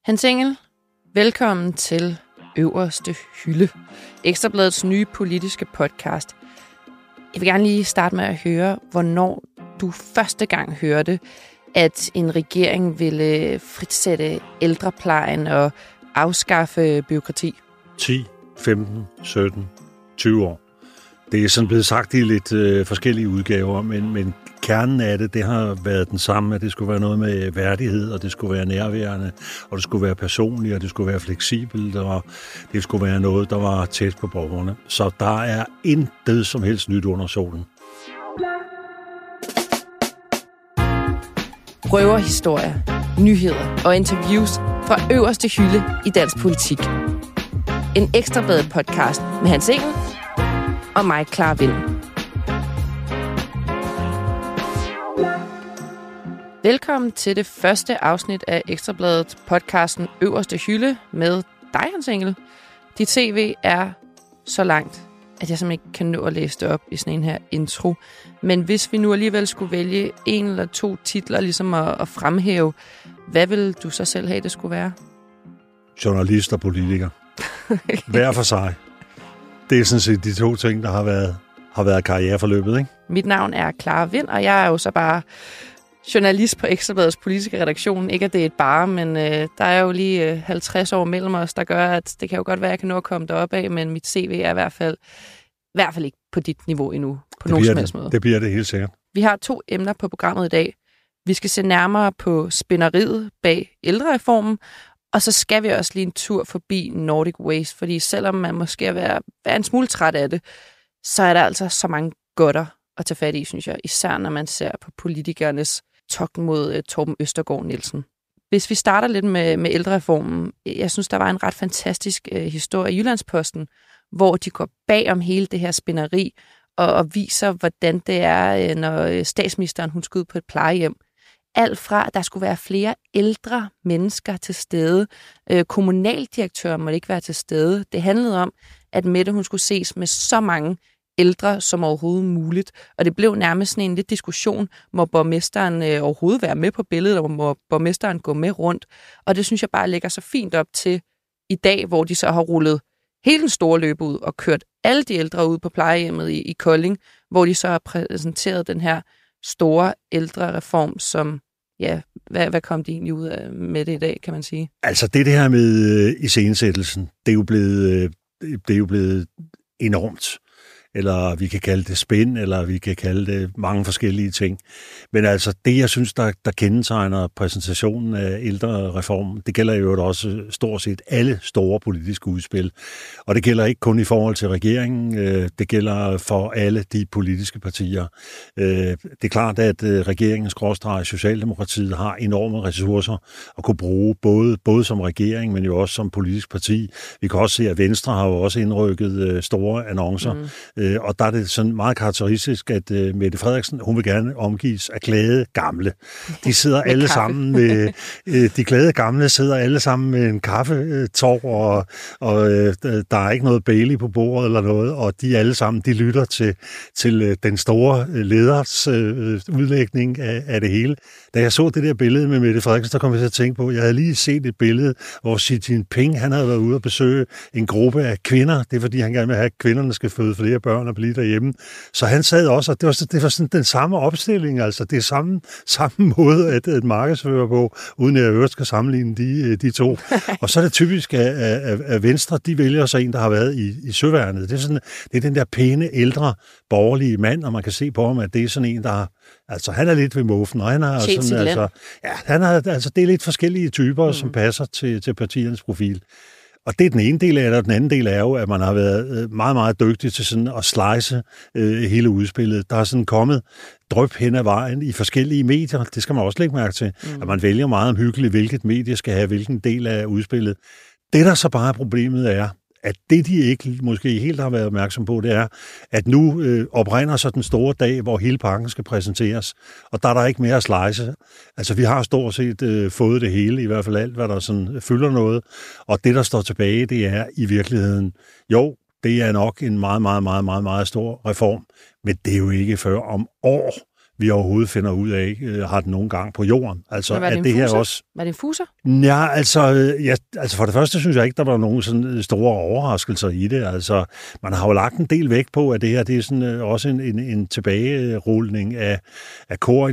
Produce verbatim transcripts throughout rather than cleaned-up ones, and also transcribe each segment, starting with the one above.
Hans Engel, velkommen til Øverste Hylde, Ekstra Bladets nye politiske podcast. Jeg vil gerne lige starte med at høre, hvornår du første gang hørte, at en regering ville fritsætte ældreplejen og afskaffe bureaukrati. ti, femten, sytten, tyve år. Det er sådan blevet sagt i lidt øh, forskellige udgaver, men, men kernen af det, det har været den samme, at det skulle være noget med værdighed, og det skulle være nærværende, og det skulle være personligt, og det skulle være fleksibelt, og det skulle være noget, der var tæt på borgerne. Så der er intet som helst nyt under solen. Røverhistorier, nyheder og interviews fra øverste hylde i dansk politik. En Ekstra Bladet podcast med Hans Engel og mig, Clara Vind. Velkommen til det første afsnit af Ekstra Bladet podcasten Øverste Hylde med dig, Hans Engel. Dit C V er så langt, at jeg simpelthen ikke kan nå at læse det op i sådan en her intro. Men hvis vi nu alligevel skulle vælge en eller to titler ligesom at, at fremhæve, hvad vil du så selv have, det skulle være? Journalist og politiker. Hver for sig. Det er sådan set de to ting, der har været, har været karriereforløbet, ikke? Mit navn er Clara Vind, og jeg er jo så bare journalist på Ekstra Bladets politiske redaktion. Ikke at det er et bare, men øh, der er jo lige øh, halvtreds år mellem os, der gør, at det kan jo godt være, at jeg kan nå at komme derop af, men mit C V er i hvert fald, i hvert fald ikke på dit niveau endnu, på nogen som helst måde. Det bliver det helt sikkert. Vi har to emner på programmet i dag. Vi skal se nærmere på spænderiet bag ældrereformen, og så skal vi også lige en tur forbi Nordic Waste, fordi selvom man måske er være, være en smule træt af det, så er der altså så mange godter at tage fat i, synes jeg, især når man ser på politikernes togt mod uh, Torben Østergaard Nielsen. Hvis vi starter lidt med, med ældrereformen, jeg synes, der var en ret fantastisk uh, historie i Jyllandsposten, hvor de går bag om hele det her spænderi og, og viser, hvordan det er, uh, når statsministeren hun skal ud på et plejehjem. Alt fra, at der skulle være flere ældre mennesker til stede. Uh, kommunaldirektøren måtte ikke være til stede. Det handlede om, at Mette hun skulle ses med så mange ældre som overhovedet muligt. Og det blev nærmest sådan en lidt diskussion, må borgmesteren øh, overhovedet være med på billedet, og må borgmesteren gå med rundt. Og det synes jeg bare lægger så fint op til i dag, hvor de så har rullet hele den store løb ud og kørt alle de ældre ud på plejehjemmet i, i Kolding, hvor de så har præsenteret den her store ældrereform, som, ja, hvad, hvad kom de egentlig ud af med det i dag, kan man sige? Altså det, det her med øh, iscenesættelsen, det er jo blevet, øh, det er jo blevet enormt. Eller vi kan kalde det spin, eller vi kan kalde det mange forskellige ting. Men altså det, jeg synes, der, der kendetegner præsentationen af ældrereformen, det gælder jo også stort set alle store politiske udspil. Og det gælder ikke kun i forhold til regeringen, det gælder for alle de politiske partier. Det er klart, at regeringens skråstreg Socialdemokratiet har enorme ressourcer at kunne bruge, både, både som regering, men jo også som politisk parti. Vi kan også se, at Venstre har jo også indrykket store annoncer. Mm. Og der er det sådan meget karakteristisk, at uh, Mette Frederiksen, hun vil gerne omgives af glade gamle. De sidder alle kaffe. sammen med, uh, de glade gamle sidder alle sammen med en kaffetår, og, og uh, der er ikke noget Bailey på bordet eller noget, og de alle sammen, de lytter til, til uh, den store leders uh, udlægning af, af det hele. Da jeg så det der billede med Mette Frederiksen, der kom jeg til at tænke på, jeg havde lige set et billede, hvor Xi Jinping, han havde været ude og besøge en gruppe af kvinder. Det er fordi, han gerne vil have, at kvinderne skal føde flere børn og blive derhjemme. Så han sad også, og det var, det var sådan den samme opstilling, altså det er samme, samme måde at, at markedsføre på, uden at jeg øvrigt skal sammenligne de, de to. Og så er det typisk, at, at, at Venstre, de vælger så en, der har været i, i søværnet. Det er, sådan, det er den der pæne, ældre, borgerlige mand, og man kan se på ham, at det er sådan en, der har, altså han er lidt ved muffen, og han har sådan, altså, ja, han har, altså det er lidt forskellige typer, mm. som passer til, til partiernes profil. Og det er den ene del af det, og den anden del er jo, at man har været meget, meget dygtig til sådan at slice øh, hele udspillet. Der er sådan kommet dryp hen ad vejen i forskellige medier. Det skal man også lægge mærke til, mm. at man vælger meget omhyggeligt, hvilket medie skal have hvilken del af udspillet. Det, der så bare problemet er, at det, de ikke måske helt har været opmærksom på, det er, at nu øh, oprinder så den store dag, hvor hele pakken skal præsenteres, og der er der ikke mere at slice. Altså, vi har stort set øh, fået det hele, i hvert fald alt, hvad der sådan fylder noget, og det, der står tilbage, det er i virkeligheden, jo, det er nok en meget, meget, meget, meget, meget stor reform, men det er jo ikke før om år, vi overhovedet finder ud af, øh, har den nogen gang på jorden. Altså, var det at det her også... Var det en fuser? Ja, altså, ja, altså for det første synes jeg ikke, der var nogen sådan store overraskelser i det. Altså, man har jo lagt en del vægt på, at det her det er sådan, øh, også en, en, en tilbagerulning af, af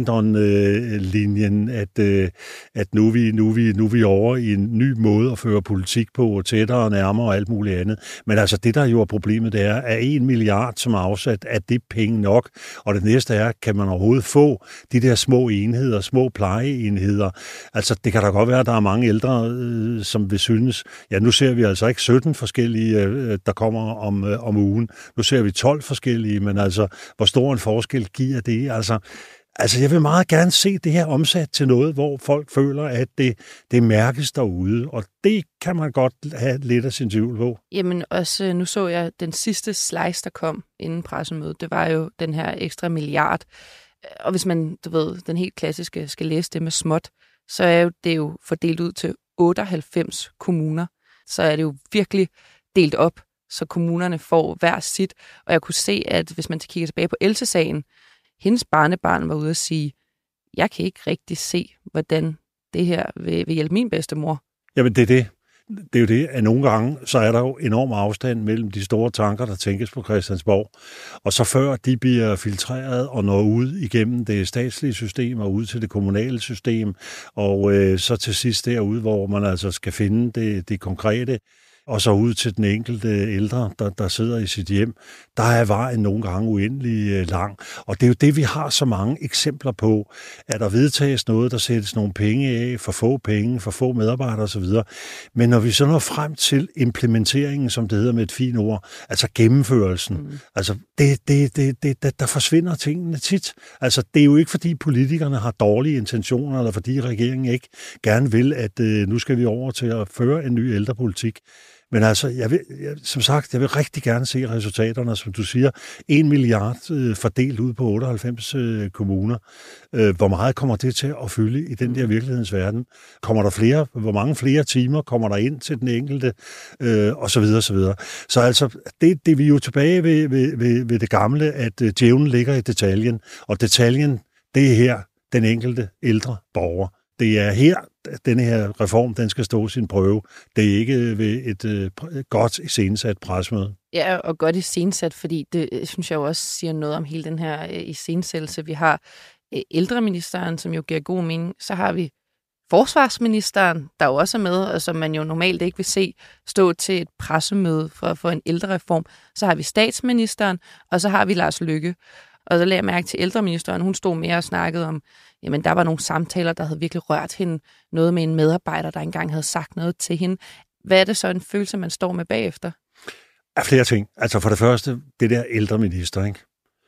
Corydon-linjen, at, øh, at nu er vi, nu er vi, nu er vi over i en ny måde at føre politik på, tættere og nærmere og alt muligt andet. Men altså, det der jo er problemet, det er, at en milliard, som er afsat, er det penge nok? Og det næste er, kan man overhovedet få de der små enheder, små plejeenheder? Altså, det kan da godt være, at der er mange ældre, øh, som vil synes, ja, nu ser vi altså ikke sytten forskellige, øh, der kommer om, øh, om ugen. Nu ser vi tolv forskellige, men altså, hvor stor en forskel giver det? Altså, altså, jeg vil meget gerne se det her omsat til noget, hvor folk føler, at det, det mærkes derude, og det kan man godt have lidt af sin tvivl på. Jamen, også nu så jeg den sidste slice, der kom inden pressemødet. Det var jo den her ekstra milliard. Og hvis man, du ved, den helt klassiske skal læse det med småt, så er jo det jo fordelt ud til otteoghalvfems kommuner. Så er det jo virkelig delt op, så kommunerne får hver sit. Og jeg kunne se, at hvis man kigger tilbage på Else-sagen, hendes barnebarn var ude at sige, jeg kan ikke rigtig se, hvordan det her vil, vil hjælpe min bedstemor. Jamen, det er det. Det er jo det, at nogle gange, så er der jo enorm afstand mellem de store tanker, der tænkes på Christiansborg, og så før de bliver filtreret og når ud igennem det statslige system og ud til det kommunale system, og øh, så til sidst derude, hvor man altså skal finde det, det konkrete, og så ud til den enkelte ældre, der, der sidder i sit hjem, der er vejen nogle gange uendelig lang. Og det er jo det, vi har så mange eksempler på, at der vedtages noget, der sættes nogle penge af, for få penge, for få medarbejdere osv. Men når vi så når frem til implementeringen, som det hedder med et fint ord, altså gennemførelsen, mm. altså det, det, det, det, der, der forsvinder tingene tit. Altså det er jo ikke, fordi politikerne har dårlige intentioner, eller fordi regeringen ikke gerne vil, at øh, nu skal vi over til at føre en ny ældrepolitik. Men altså, jeg vil, jeg, som sagt, jeg vil rigtig gerne se resultaterne, som du siger. En milliard øh, fordelt ud på otteoghalvfems øh, kommuner. Øh, hvor meget kommer det til at fylde i den der virkelighedens verden? Kommer der flere? Hvor mange flere timer kommer der ind til den enkelte? Øh, og så videre, så videre. Så altså, det, det er vi jo tilbage ved, ved, ved, ved det gamle, at øh, djævlen ligger i detaljen. Og detaljen, det er her, den enkelte ældre borger. Det er her, denne her reform, den skal stå sin prøve. Det er ikke ved et øh, godt iscenesat pressemøde. Ja, og godt iscenesat, fordi det synes jeg jo også siger noget om hele den her øh, iscenesættelse. Vi har øh, ældreministeren, som jo giver god mening. Så har vi forsvarsministeren, der jo også er med, og som man jo normalt ikke vil se stå til et pressemøde for, for en ældrereform. Så har vi statsministeren, og så har vi Lars Løkke. Og så lagde jeg mærke til ældreministeren, hun stod mere og snakkede om, jamen der var nogle samtaler, der havde virkelig rørt hende. Noget med en medarbejder, der engang havde sagt noget til hende. Hvad er det så en følelse, man står med bagefter? Af flere ting. Altså for det første, det der ældreminister, ikke?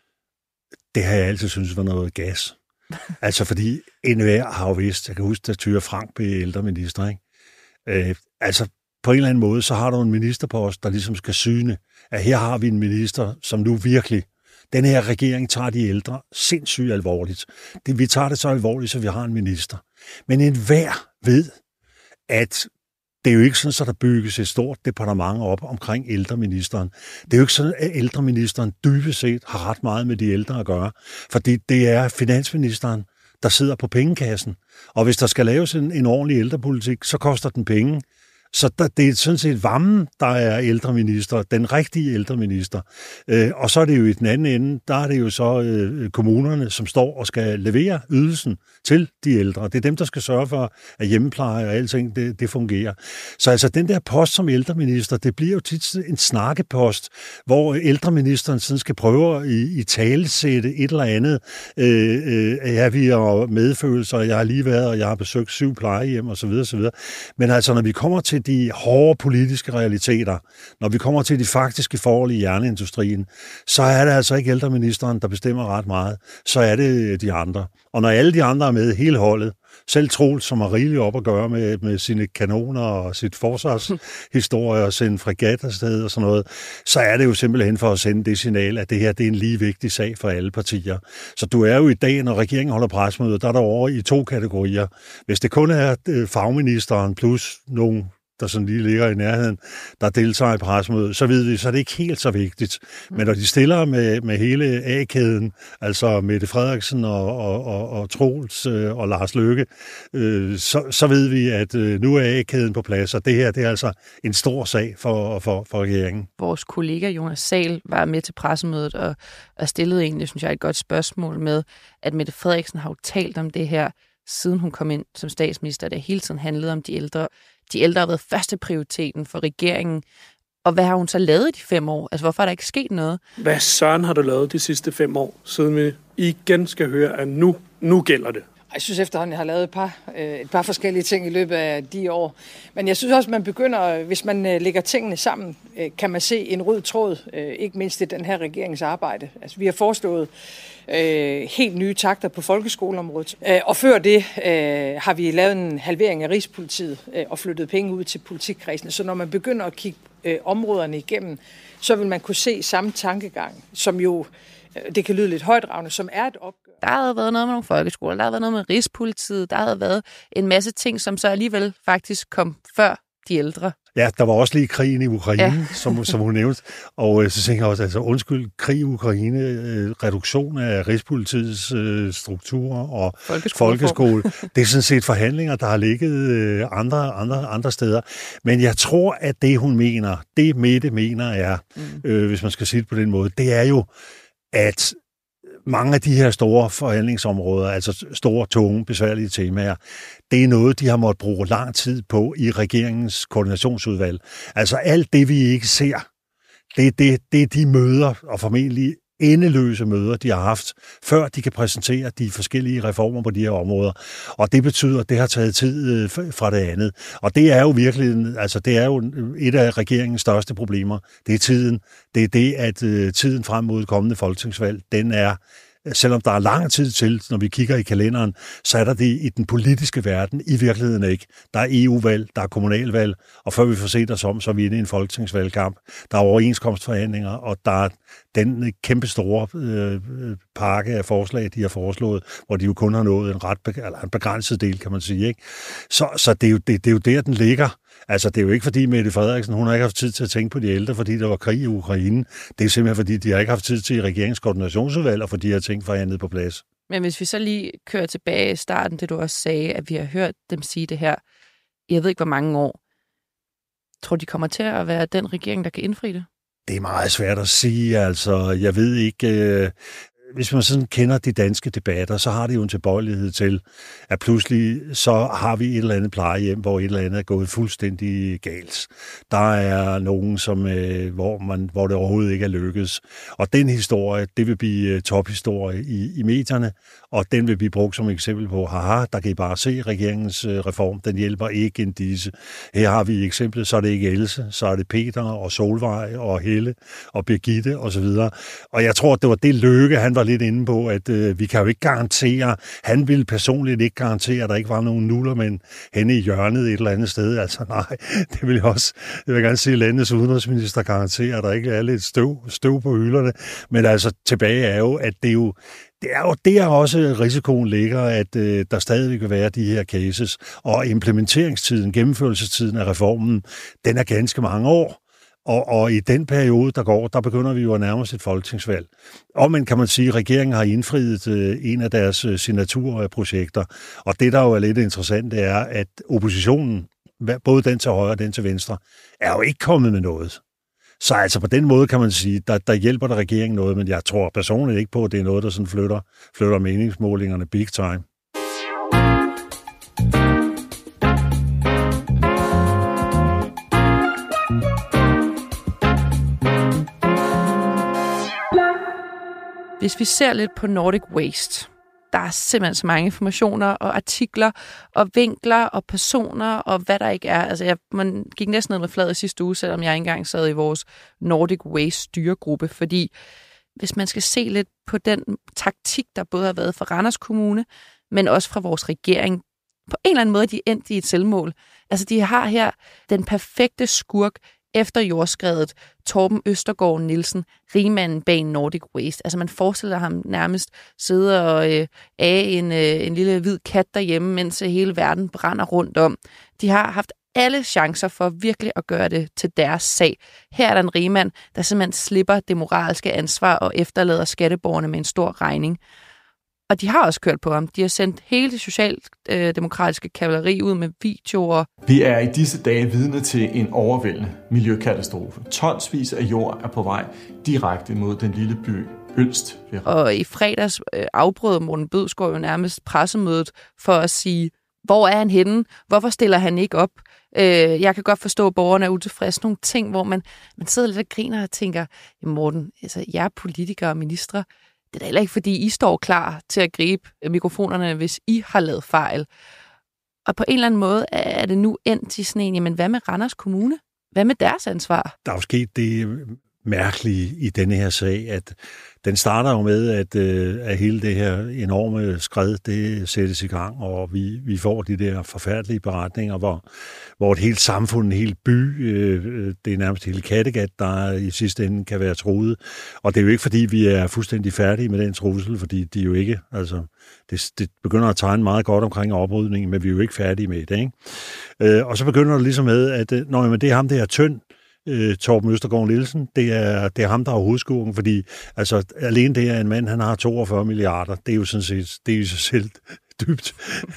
Det har jeg altid syntes var noget gas. Altså fordi enhver har jo vidst, jeg kan huske, at Thyra Frank blev ældreminister, ikke? Øh, altså på en eller anden måde, så har du en ministerpost, der ligesom skal syne, at her har vi en minister, som nu virkelig den her regering tager de ældre sindssygt alvorligt. Det, vi tager det så alvorligt, så vi har en minister. Men enhver ved, at det er jo ikke sådan, at der bygges et stort departement op omkring ældreministeren. Det er jo ikke sådan, at ældreministeren dybest set har ret meget med de ældre at gøre. Fordi det er finansministeren, der sidder på pengekassen. Og hvis der skal laves en, en ordentlig ældrepolitik, så koster den penge. Så der, det er sådan set Vammen, der er ældreminister, den rigtige ældreminister. Øh, og så er det jo i den anden ende, der er det jo så øh, kommunerne, som står og skal levere ydelsen til de ældre. Det er dem, der skal sørge for, at hjemmepleje og alting, det, det fungerer. Så altså den der post som ældreminister, det bliver jo tit en snakkepost, hvor ældreministeren sådan skal prøve at i, i talesætte et eller andet. Øh, øh, ja, vi har medfølelser, jeg har lige været, og jeg har besøgt syv plejehjem osv. osv. Men altså, når vi kommer til de hårde politiske realiteter, når vi kommer til de faktiske forhold i jernindustrien, så er det altså ikke ældreministeren, der bestemmer ret meget. Så er det de andre. Og når alle de andre er med, hele holdet, selv Troels, som har rigeligt op at gøre med, med sine kanoner og sit forsvarshistorie og sende fregat afsted og sådan noget, så er det jo simpelthen for at sende det signal, at det her det er en lige vigtig sag for alle partier. Så du er jo i dag, når regeringen holder pressemøde, der er der over i to kategorier. Hvis det kun er fagministeren plus nogle der sådan lige ligger i nærheden, der deltager i pressemødet, så ved vi, så er det ikke helt så vigtigt. Men når de stiller med, med hele A-kæden, altså Mette Frederiksen og, og, og, og Troels øh, og Lars Løkke, øh, så, så ved vi, at øh, nu er A-kæden på plads, og det her det er altså en stor sag for, for, for regeringen. Vores kollega Jonas Sahl var med til pressemødet og, og stillede egentlig, synes jeg, et godt spørgsmål med, at Mette Frederiksen har jo talt om det her, siden hun kom ind som statsminister, der hele tiden handlede om de ældre. De ældre har været første prioriteten for regeringen. Og hvad har hun så lavet i de fem år? Altså, hvorfor er der ikke sket noget? Hvad søren har du lavet de sidste fem år, siden vi igen skal høre, at nu, nu gælder det? Jeg synes efterhånden, jeg har lavet et par, øh, et par forskellige ting i løbet af de år. Men jeg synes også, man begynder, hvis man øh, lægger tingene sammen, øh, kan man se en rød tråd, øh, ikke mindst i den her regerings arbejde. Altså, vi har foreslået øh, helt nye takter på folkeskoleområdet. Øh, og før det øh, har vi lavet en halvering af Rigspolitiet øh, og flyttet penge ud til politikkredsene. Så når man begynder at kigge øh, områderne igennem, så vil man kunne se samme tankegang, som jo, øh, det kan lyde lidt højtravende, som er et opgør. Der havde været noget med nogle folkeskoler, der havde været noget med Rigspolitiet, der havde været en masse ting, som så alligevel faktisk kom før de ældre. Ja, der var også lige krigen i Ukraine, ja. som, som hun nævnte. Og øh, så tænker jeg også, altså undskyld, krig i Ukraine, øh, reduktion af Rigspolitiets øh, strukturer og folkeskole. Det er sådan set forhandlinger, der har ligget øh, andre, andre, andre steder. Men jeg tror, at det hun mener, det Mette mener er, mm. øh, hvis man skal sige det på den måde, det er jo, at mange af de her store forhandlingsområder, altså store, tunge, besværlige temaer, det er noget, de har måttet bruge lang tid på i regeringens koordinationsudvalg. Altså alt det, vi ikke ser, det, det, det er de møder, og formentlig endeløse møder, de har haft, før de kan præsentere de forskellige reformer på de her områder. Og det betyder, at det har taget tid fra det andet. Og det er jo virkelig, altså det er jo et af regeringens største problemer. Det er tiden. Det er det, at tiden frem mod kommende folketingsvalg, den er, selvom der er lang tid til, når vi kigger i kalenderen, så er der det i den politiske verden i virkeligheden ikke. Der er E U-valg, der er kommunalvalg, og før vi får set os om, så er vi inde i en folketingsvalgkamp. Der er overenskomstforhandlinger, og der er den kæmpe store øh, pakke af forslag, de har foreslået, hvor de jo kun har nået en ret eller en begrænset del, kan man sige. Ikke? Så, så det, er jo, det, det er jo der, den ligger. Altså, det er jo ikke fordi Mette Frederiksen, hun har ikke haft tid til at tænke på de ældre, fordi der var krig i Ukraine. Det er simpelthen fordi, de har ikke haft tid til i regeringskoordinationsudvalg og for de her ting forhandlet på plads. Men hvis vi så lige kører tilbage i starten, det du også sagde, at vi har hørt dem sige det her, jeg ved ikke, hvor mange år. Tror de kommer til at være den regering, der kan indfri det? Det er meget svært at sige, altså. Jeg ved ikke... Øh Hvis man sådan kender de danske debatter, så har det jo en tilbøjelighed til, at pludselig så har vi et eller andet plejehjem, hvor et eller andet er gået fuldstændig galt. Der er nogen, som, øh, hvor, man, hvor det overhovedet ikke er lykkedes. Og den historie, det vil blive tophistorie i, i medierne, og den vil blive brugt som eksempel på, haha, der kan I bare se regeringens øh, reform, den hjælper ikke en disse. Her har vi eksemplet, så er det ikke Else, så er det Peter og Solvej og Helle og Birgitte osv. Og, og jeg tror, det var det Løkke, han var lidt inde på, at øh, vi kan jo ikke garantere, han ville personligt ikke garantere, at der ikke var nogen nullermænd henne i hjørnet et eller andet sted. Altså nej, det vil jeg også, jeg vil gerne sige, at landets udenrigsminister garanterer, at der ikke er lidt støv, støv på hylderne. Men altså tilbage er jo, at det er jo Det er jo der også risikoen ligger, at øh, der stadig vil være de her cases, og implementeringstiden, gennemførelsestiden af reformen, den er ganske mange år. Og, og i den periode, der går, der begynder vi jo at nærme os et folketingsvalg. Og man kan man sige, at regeringen har indfriet øh, en af deres øh, signaturprojekter. Og det, der jo er lidt interessant, det er, at oppositionen, både den til højre og den til venstre, er jo ikke kommet med noget. Så altså på den måde kan man sige, der, der hjælper der regeringen noget, men jeg tror personligt ikke på, at det er noget, der sådan flytter, flytter meningsmålingerne big time. Hvis vi ser lidt på Nordic Waste, der er simpelthen så mange informationer og artikler og vinkler og personer og hvad der ikke er. Altså, jeg, man gik næsten ned med fladet sidste uge, selvom jeg ikke engang sad i vores Nordic Waste styregruppe, fordi hvis man skal se lidt på den taktik, der både har været fra Randers Kommune, men også fra vores regering, på en eller anden måde, de er endt i et selvmål. Altså, de har her den perfekte skurk efter jordskredet, Torben Østergaard Nielsen, rigmanden bag Nordic Waste. Altså man forestiller ham nærmest sidde og øh, af en, øh, en lille hvid kat derhjemme, mens hele verden brænder rundt om. De har haft alle chancer for virkelig at gøre det til deres sag. Her er der en rigmand, der simpelthen slipper det moralske ansvar og efterlader skatteborgerne med en stor regning. Og de har også kørt på ham. De har sendt hele det socialdemokratiske kavaleri ud med videoer. Vi er i disse dage vidne til en overvældende miljøkatastrofe. Tonsvis af jord er på vej direkte mod den lille by Ølst. Og i fredags øh, afbrød Morten Bødskov jo nærmest pressemødet for at sige, hvor er han henne? Hvorfor stiller han ikke op? Øh, jeg kan godt forstå, at borgerne er utilfredse. Nogle ting, hvor man, man sidder lidt og griner og tænker, Morten, altså, jeg er politiker og ministre. Det er da heller ikke, fordi I står klar til at gribe mikrofonerne, hvis I har lavet fejl. Og på en eller anden måde er det nu endt i sådan en, jamen hvad med Randers Kommune? Hvad med deres ansvar? Der er jo sket det mærkelige i denne her sag, at den starter jo med, at, at hele det her enorme skred, det sættes i gang, og vi, vi får de der forfærdelige beretninger, hvor, hvor et helt samfund, en hel by, det er nærmest hele Kattegat, der i sidste ende kan være truet. Og det er jo ikke, fordi vi er fuldstændig færdige med den trussel, fordi de jo ikke, altså, det, det begynder at tegne meget godt omkring oprydningen, men vi er jo ikke færdige med det, ikke? Og så begynder det ligesom med, at når det er ham, det er tynd, Torben Østergaard Nielsen, det er, det er ham, der er hovedskurken, fordi altså, alene det er en mand, han har toogfyrre milliarder, det er jo sådan set, det er jo sig selv dybt,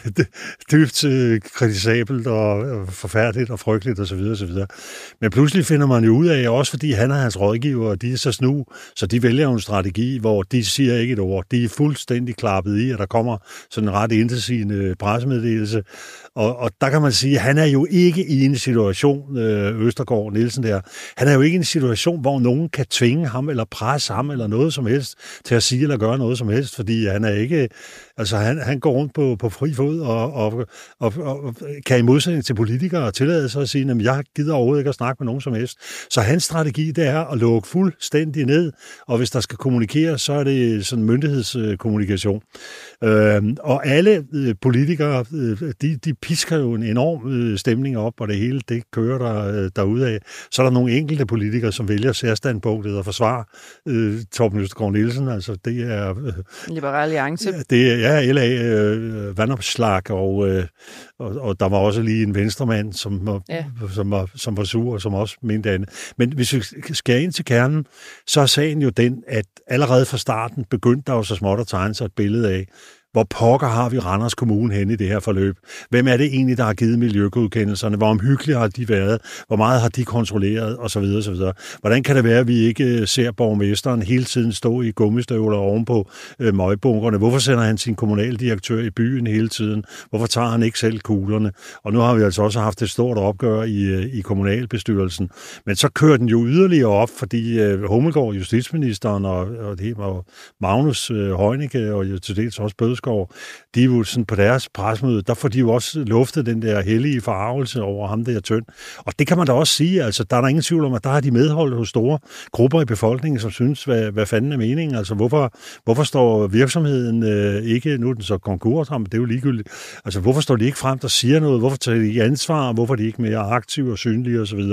dybt kritisabelt og forfærdeligt og frygteligt osv. osv. Men pludselig finder man jo ud af, også fordi han er hans rådgiver, og de er så snu, så de vælger jo en strategi, hvor de siger ikke et ord. De er fuldstændig klappet i, at der kommer sådan en ret intetsigende pressemeddelelse. Og, og der kan man sige, at han er jo ikke i en situation, Østergaard Nielsen der, han er jo ikke i en situation, hvor nogen kan tvinge ham eller presse ham eller noget som helst til at sige eller gøre noget som helst, fordi han er ikke, altså han, han går rundt på, på fri fod og, og, og, og kan i modsætning til politikere tillade sig at sige, at jeg gider overhovedet ikke at snakke med nogen som helst. Så hans strategi, det er at lukke fuldstændig ned, og hvis der skal kommunikeres, så er det sådan myndighedskommunikation. Øh, og alle øh, politikere, øh, de, de pisker jo en enorm øh, stemning op, og det hele, det kører der øh, derudad. Så er der nogle enkelte politikere, som vælger særstandpunktet og forsvarer øh, Torben Østergaard Nielsen. Altså, det er... Øh, Liberal Alliance. Det er, ja, L A, øh, vandopslag, og, øh, og, og der var også lige en venstremand, som var, ja. som var, som var sur, og som også mente andet. Men hvis vi skal ind til kernen, så er sagen jo den, at allerede fra starten begyndte der jo så småt at tegne sig et billede af, hvor pokker har vi Randers Kommune henne i det her forløb? Hvem er det egentlig, der har givet miljøgodkendelserne? Hvor omhyggelige har de været? Hvor meget har de kontrolleret? Og så videre, og så videre. Hvordan kan det være, at vi ikke ser borgmesteren hele tiden stå i gummistøvler oven på øh, møgbunkerne? Hvorfor sender han sin kommunaldirektør i byen hele tiden? Hvorfor tager han ikke selv kuglerne? Og nu har vi altså også haft et stort opgør i, i kommunalbestyrelsen. Men så kører den jo yderligere op, fordi øh, Hummelgaard, justitsministeren, og, og det var Magnus øh, Heunicke, og jo til dels også Bødskov, de er jo sådan på deres pressemøde, der får de jo også luftet den der hellige forarvelse over ham der tynd. Og det kan man da også sige, altså der er der ingen tvivl om, at der har de medhold hos store grupper i befolkningen, som synes, hvad, hvad fanden er meningen? Altså hvorfor, hvorfor står virksomheden øh, ikke, nu er den så konkurs, men det er jo ligegyldigt, altså hvorfor står de ikke frem, der siger noget? Hvorfor tager de ikke ansvar? Hvorfor er de ikke mere aktive og synlige osv.?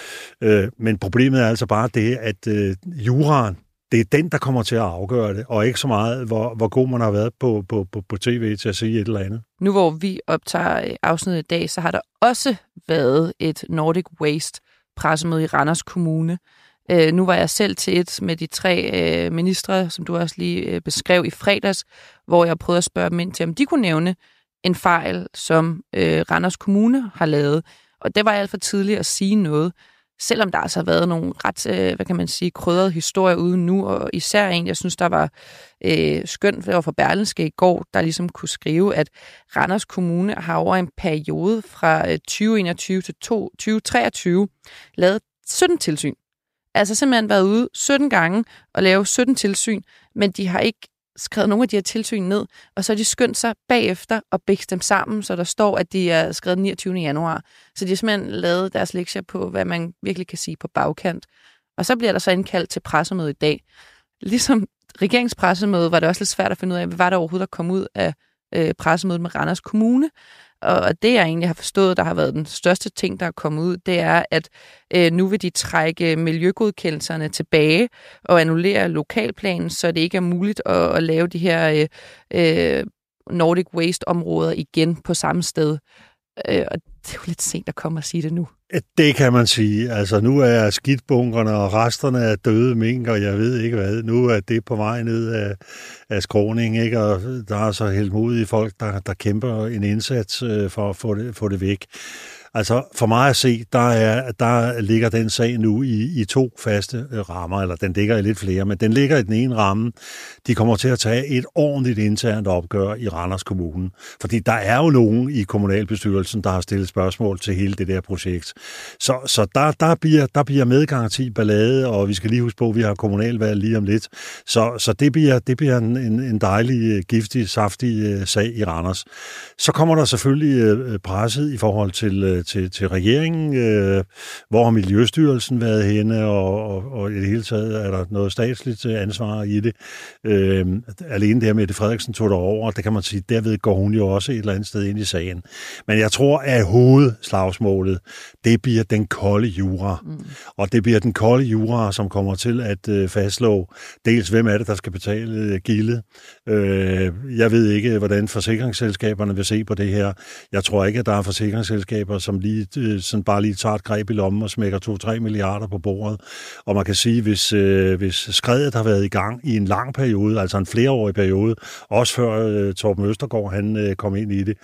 Øh, men problemet er altså bare det, at øh, juraen, det er den, der kommer til at afgøre det, og ikke så meget, hvor, hvor god man har været på, på, på, på tv til at sige et eller andet. Nu hvor vi optager afsnittet i dag, så har der også været et Nordic Waste pressemøde i Randers Kommune. Øh, nu var jeg selv til et med de tre øh, ministre, som du også lige øh, beskrev i fredags, hvor jeg prøvede at spørge dem ind til, om de kunne nævne en fejl, som øh, Randers Kommune har lavet. Og det var alt for tidligt at sige noget. Selvom der altså har været nogle ret, øh, hvad kan man sige, krydrede historier ude nu, og især en, jeg synes, der var øh, skønt, det var fra Berlingske i går, der ligesom kunne skrive, at Randers Kommune har over en periode fra øh, tyve enogtyve til tyve treogtyve lavet sytten tilsyn. Altså simpelthen været ude sytten gange og lave sytten tilsyn, men de har ikke skrevet nogle af de her tilsyn ned, og så har de skyndt sig bagefter og bækst dem sammen, så der står, at de er skrevet niogtyvende januar. Så de har simpelthen lavet deres lektier på, hvad man virkelig kan sige på bagkant. Og så bliver der så indkaldt til pressemøde i dag. Ligesom regeringspressemøde var det også lidt svært at finde ud af, hvad var der overhovedet, der kom ud af øh, pressemødet med Randers Kommune. Og det, jeg egentlig har forstået, der har været den største ting, der er kommet ud, det er, at øh, nu vil de trække miljøgodkendelserne tilbage og annullere lokalplanen, så det ikke er muligt at, at lave de her øh, Nordic Waste-områder igen på samme sted. Øh, og det er jo lidt sent at komme og sige det nu. Det kan man sige. Altså, nu er skidtbunkerne og resterne af døde mink, og jeg ved ikke hvad. Nu er det på vej ned af, af skråning, ikke? Og der er så helt modige folk, der, der kæmper en indsats for at få det, få det væk. Altså, for mig at se, der, er, der ligger den sag nu i, i to faste rammer, eller den ligger i lidt flere, men den ligger i den ene ramme. De kommer til at tage et ordentligt internt opgør i Randers Kommune. Fordi der er jo nogen i kommunalbestyrelsen, der har stillet spørgsmål til hele det der projekt. Så, så der, der, bliver, der bliver med garanti ballade, og vi skal lige huske på, at vi har kommunalvalg lige om lidt. Så, så det bliver, det bliver en, en, en dejlig, giftig, saftig sag i Randers. Så kommer der selvfølgelig presset i forhold til Til, til regeringen, øh, hvor har Miljøstyrelsen været henne, og, og, og i det hele taget er der noget statsligt ansvar i det. Øh, alene der Mette Frederiksen tog der over, det kan man sige, derved går hun jo også et eller andet sted ind i sagen. Men jeg tror, at hovedslagsmålet, det bliver den kolde jura. Mm. Og det bliver den kolde jura, som kommer til at øh, fastslå dels, hvem er det, der skal betale gildet. Øh, jeg ved ikke, hvordan forsikringsselskaberne vil se på det her. Jeg tror ikke, at der er forsikringsselskaber, som lige, sådan bare lige tager et greb i lommen og smækker to til tre milliarder på bordet. Og man kan sige, hvis, øh, hvis skredet har været i gang i en lang periode, altså en flereårig periode, også før øh, Torben Østergaard han, øh, kom ind i det,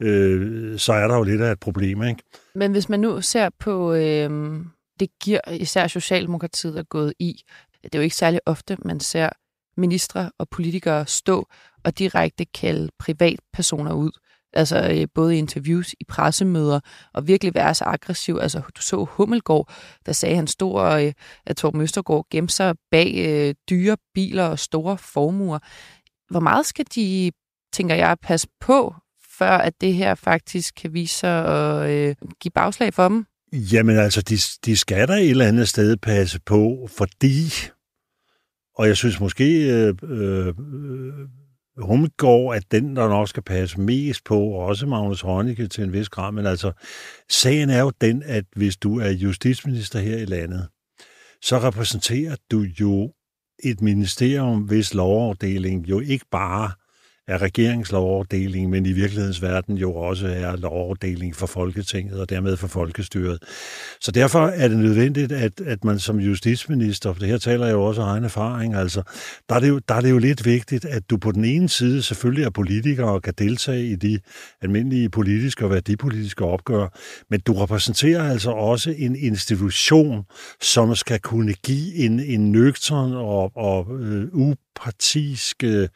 øh, så er der jo lidt af et problem, ikke? Men hvis man nu ser på øh, det gear, især Socialdemokratiet er gået i, det er jo ikke særlig ofte, man ser ministre og politikere stå og direkte kalde privatpersoner ud. Altså øh, både i interviews, i pressemøder, og virkelig være så aggressiv. Altså du så Hummelgaard, der sagde, han stod og, øh, at Torben Østergaard gemte sig bag øh, dyre biler og store formuer. Hvor meget skal de, tænker jeg, passe på, før at det her faktisk kan vise sig at øh, give bagslag for dem? Jamen altså, de, de skal der et eller andet sted passe på, fordi, og jeg synes måske... Øh, øh, Hummelgaard er den, der nok skal passe mest på, og også Magnus Heunicke til en vis grad, men altså, sagen er jo den, at hvis du er justitsminister her i landet, så repræsenterer du jo et ministerium, hvis lovafdeling jo ikke bare er regeringslovafdeling, men i virkelighedens verden jo også er lovafdeling for Folketinget og dermed for folkestyret. Så derfor er det nødvendigt, at, at man som justitsminister, for det her taler jeg jo også af egen erfaring, altså, der er, det jo, der er det jo lidt vigtigt, at du på den ene side selvfølgelig er politiker og kan deltage i de almindelige politiske og værdipolitiske opgør, men du repræsenterer altså også en institution, som skal kunne give en, en nøgtern og, og øh, upartisk øh,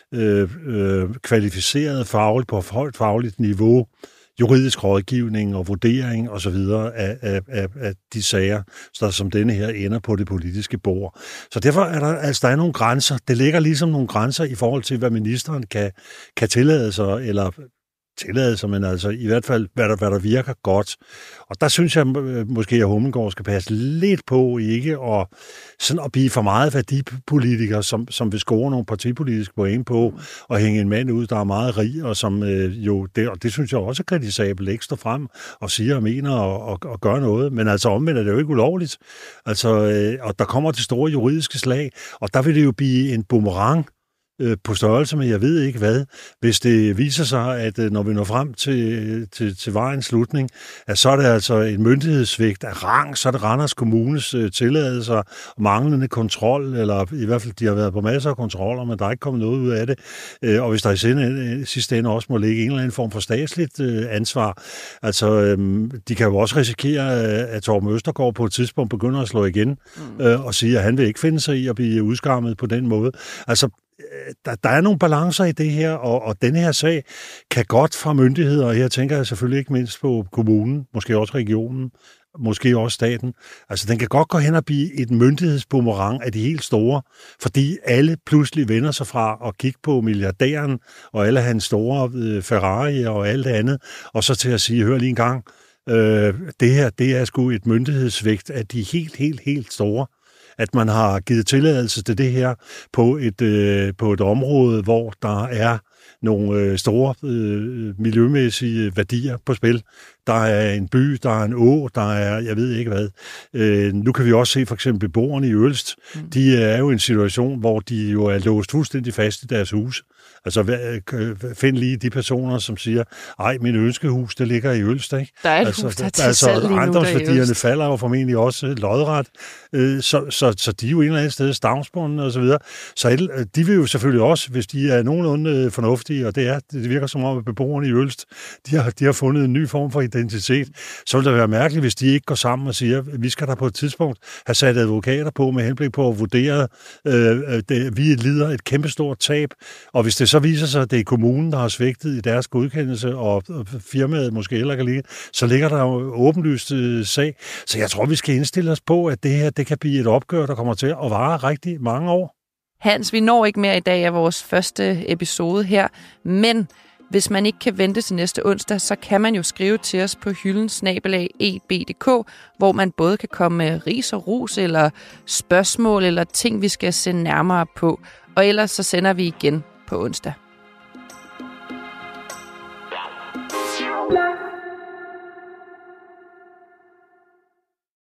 øh, kvalificeret fagligt på højt fagligt niveau, juridisk rådgivning og vurdering osv. Af, af, af, af de sager, der som denne her ender på det politiske bord. Så derfor er der, altså, der er nogle grænser. Det ligger ligesom nogle grænser i forhold til, hvad ministeren kan, kan tillade sig, eller tillade sig, men altså i hvert fald, hvad der, hvad der virker godt. Og der synes jeg måske, at Hummelgaard skal passe lidt på, ikke at, sådan at blive for meget værdipolitiker, som, som vil score nogle partipolitiske point på, og hænge en mand ud, der er meget rig, og som øh, jo, det, og det synes jeg også er kritisabelt, ikke står frem og siger og mener og, og, og gør noget. Men altså omvendt er det jo ikke ulovligt. Altså, øh, og der kommer til store juridiske slag, og der vil det jo blive en boomerang på størrelse med, jeg ved ikke hvad, hvis det viser sig, at når vi når frem til, til, til vejens slutning, at så er det altså en myndighedssvigt af rang, så er det Randers Kommunes uh, tilladelser og manglende kontrol, eller i hvert fald, de har været på masser af kontroller, men der er ikke kommet noget ud af det. Uh, og hvis der i sidste, sidste ende også må ligge en eller anden form for statsligt uh, ansvar, altså um, de kan jo også risikere, at Torben Østergaard på et tidspunkt begynder at slå igen mm. uh, og sige, at han vil ikke finde sig i at blive udskammet på den måde. Altså, Der, der er nogle balancer i det her, og, og denne her sag kan godt fra myndigheder, og her tænker jeg selvfølgelig ikke mindst på kommunen, måske også regionen, måske også staten. Altså, den kan godt gå hen og blive et myndighedsboomerang af de helt store, fordi alle pludselig vender sig fra at kigge på milliardæren og alle hans store øh, Ferrari og alt det andet, og så til at sige, hør lige en gang, øh, det her, det er sgu et myndighedsvægt af de helt, helt, helt store. At man har givet tilladelse til det her på et, øh, på et område, hvor der er nogle øh, store øh, miljømæssige værdier på spil. der er en by, der er en å, der er, jeg ved ikke hvad. Øh, nu kan vi også se for eksempel beboerne i Ølst. Mm. De er jo i en situation, hvor de jo er låst fuldstændig fast i deres hus. Altså, find lige de personer, som siger, ej, min ønskehus, det ligger i Ølst, ikke? Der er et altså, hus, der er til altså, salg lige nu, ejendomsværdierne falder jo formentlig også lodret, så, så, så de er jo en eller anden sted stavnsbundne og så videre. Så de vil jo selvfølgelig også, hvis de er nogenlunde fornuftige, og det er, det virker som om, at beboerne i Ølst, de har, de har fundet en ny form for identitet, så vil det være mærkeligt, hvis de ikke går sammen og siger, vi skal da på et tidspunkt have sat advokater på med henblik på at vurdere, øh, det, vi lider et kæmpestort tab, og hvis det så viser sig, at det er kommunen, der har svigtet i deres godkendelse, og firmaet måske heller kan ligge, så ligger der jo åbenlyst øh, sag. Så jeg tror, vi skal indstille os på, at det her det kan blive et opgør, der kommer til at vare rigtig mange år. Hans, vi når ikke mere i dag af vores første episode her, men hvis man ikke kan vente til næste onsdag, så kan man jo skrive til os på hylden snabel-a e b punktum d k, hvor man både kan komme med ris og ros, eller spørgsmål, eller ting, vi skal se nærmere på. Og ellers så sender vi igen på onsdag.